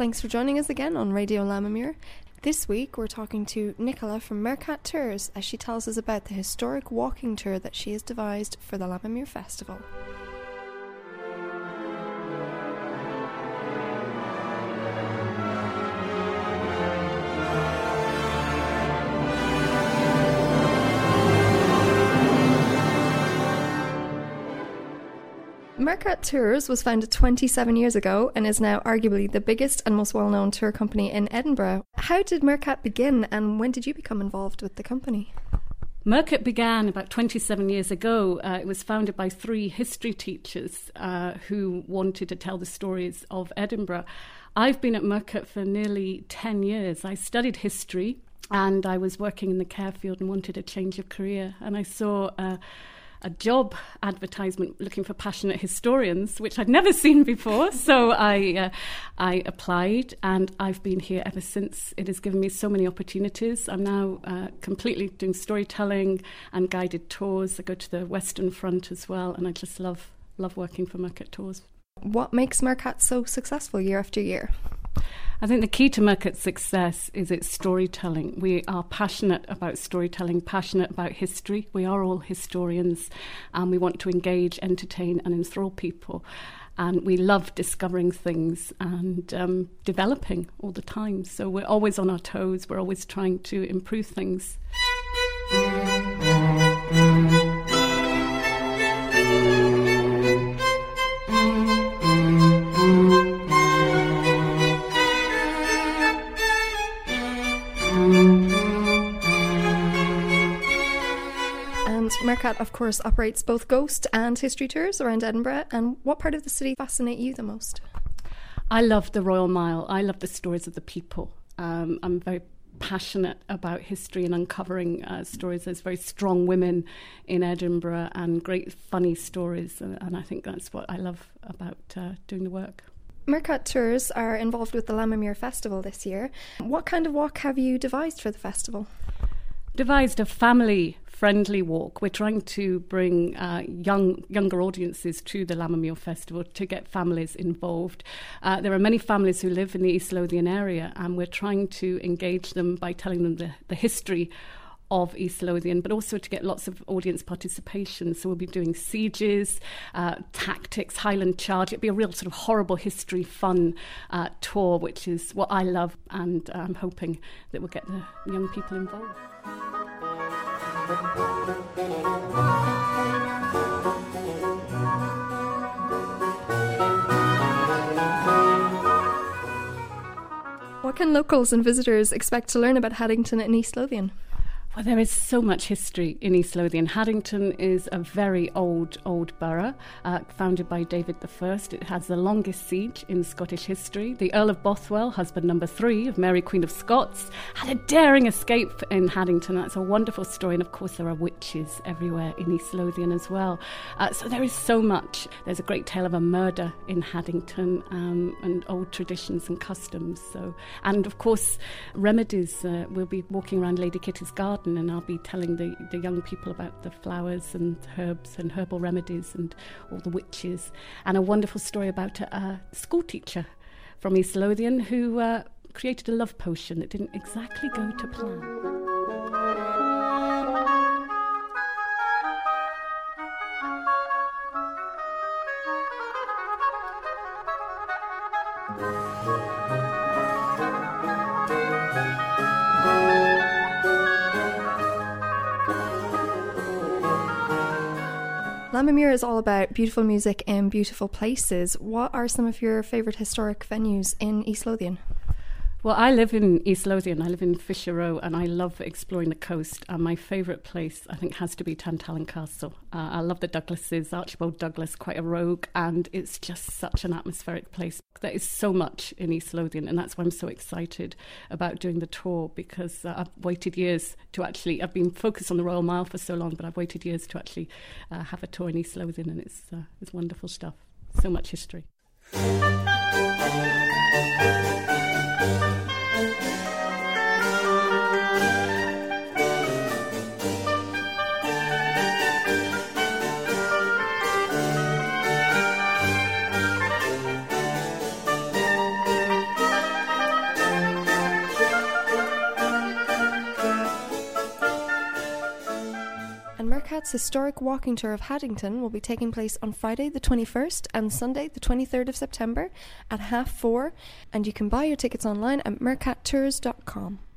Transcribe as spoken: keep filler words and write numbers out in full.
Thanks for joining us again on Radio Lammermuir. This week we're talking to Nicola from Mercat Tours as she tells us about the historic walking tour that she has devised for the Lammermuir Festival. Mercat Tours was founded twenty-seven years ago and is now arguably the biggest and most well-known tour company in Edinburgh. How did Mercat begin and when did you become involved with the company? Mercat began about twenty-seven years ago. Uh, it was founded by three history teachers uh, who wanted to tell the stories of Edinburgh. I've been at Mercat for nearly ten years. I studied history and I was working in the care field and wanted a change of career. And I saw uh, a job advertisement looking for passionate historians, which I'd never seen before. So I uh, I applied and I've been here ever since. It has given me so many opportunities. I'm now uh, completely doing storytelling and guided tours. I go to the Western Front as well, and I just love, love working for Mercat Tours. What makes Mercat so successful year after year? I think the key to Mercat's success is its storytelling. We are passionate about storytelling, passionate about history. We are all historians and we want to engage, entertain and enthrall people. And we love discovering things and um, developing all the time. So we're always on our toes. We're always trying to improve things. Mercat, of course, operates both ghost and history tours around Edinburgh. And what part of the city fascinates you the most? I love the Royal Mile. I love the stories of the people. Um, I'm very passionate about history and uncovering uh, stories. There's very strong women in Edinburgh and great funny stories. And, and I think that's what I love about uh, doing the work. Mercat Tours are involved with the Lammermuir Festival this year. What kind of walk have you devised for the festival? Devised a family-friendly walk. We're trying to bring uh, young younger audiences to the Lammermuir Festival to get families involved. Uh, there are many families who live in the East Lothian area, and we're trying to engage them by telling them the, the history of East Lothian, but also to get lots of audience participation. So we'll be doing sieges, uh, tactics, Highland Charge. It'll be a real sort of horrible history fun uh, tour, which is what I love, and uh, I'm hoping that we'll get the young people involved. What can locals and visitors expect to learn about Haddington and East Lothian? Well, there is so much history in East Lothian. Haddington is a very old, old borough, uh, founded by David the First. It has the longest siege in Scottish history. The Earl of Bothwell, husband number three of Mary Queen of Scots, had a daring escape in Haddington. That's a wonderful story. And of course, there are witches everywhere in East Lothian as well. Uh, so there is so much. There's a great tale of a murder in Haddington, um, and old traditions and customs. So, and of course, remedies. Uh, we'll be walking around Lady Kitty's garden, and I'll be telling the, the young people about the flowers and herbs and herbal remedies and all the witches. And a wonderful story about a, a school teacher from East Lothian who uh, created a love potion that didn't exactly go to plan. Lammermuir is all about beautiful music and beautiful places. What are some of your favourite historic venues in East Lothian? Well, I live in East Lothian. I live in Fisher Row, and I love exploring the coast. And my favourite place, I think, has to be Tantallon Castle. Uh, I love the Douglases, Archibald Douglas, quite a rogue, and it's just such an atmospheric place. There is so much in East Lothian, and that's why I'm so excited about doing the tour, because uh, I've waited years to actually, I've been focused on the Royal Mile for so long, but I've waited years to actually uh, have a tour in East Lothian, and it's, uh, it's wonderful stuff. So much history. Mercat's historic walking tour of Haddington will be taking place on Friday the twenty-first and Sunday the twenty-third of September at half four, and you can buy your tickets online at mercat tours dot com.